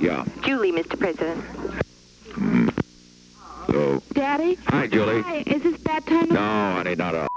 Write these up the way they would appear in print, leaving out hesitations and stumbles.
Yeah. Julie, Mr. President. So, Daddy? hi, Julie. Hi, is this bad time? No, honey, not at all.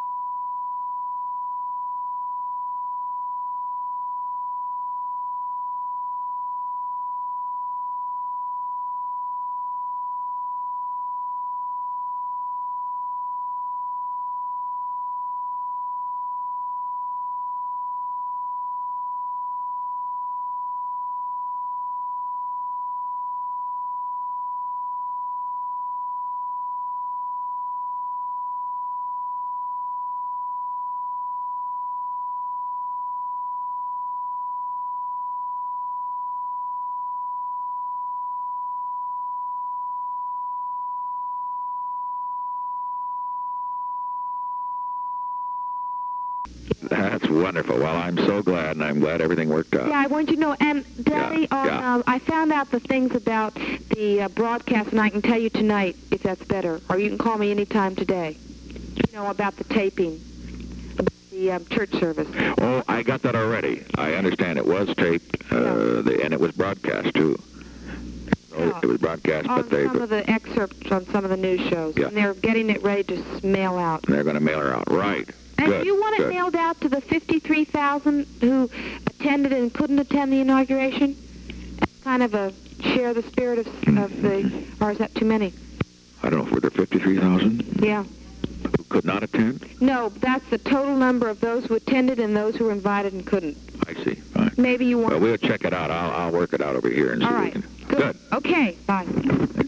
That's wonderful. Well, I'm so glad, and I'm glad everything worked out. Yeah, I want you to know, and Daddy, I found out the things about the broadcast, and I can tell you tonight if that's better, or you can call me anytime today. You know, about the taping, about the church service. Oh, I got that already. I understand it was taped, and it was broadcast, too. So it was broadcast, on but they... some of the excerpts on some of the news shows, and they're getting it ready to mail out. They're going to mail her out, right. And Good, do you want it mailed out to the 53,000 who attended and couldn't attend the inauguration? Kind of a share the spirit of the, or is that too many? I don't know, were there 53,000? Yeah. Who could not attend? No, that's the total number of those who attended and those who were invited and couldn't. I see. Fine. Maybe you want... Well, we'll check it out. I'll work it out over here and see All what we right. can... Good. Okay, bye.